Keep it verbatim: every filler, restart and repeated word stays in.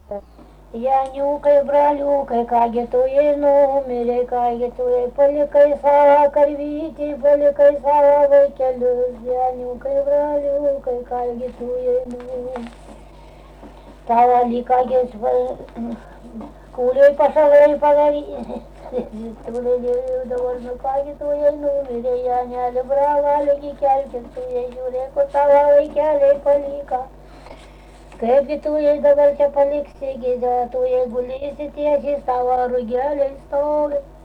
Janiukai, braliukai, kągi tu jai numirei, kągi tu jai palikai savo karvytį, palikai savo vaikelius. Janiukai, braliukai, kągi tu jai numirei. Tavo likagės kūliai pašalai padaryti. Turėjau dabar, nu kągi tu jai numirei, Janelė, bravaligi, kelkis tu jai, žiūrėk, kur tavo vaikeliai palika. Kaipgi tu jai dabar čia paliksi, gėda, tu jai gulėsi tiesiai, savo rugeliai stovi.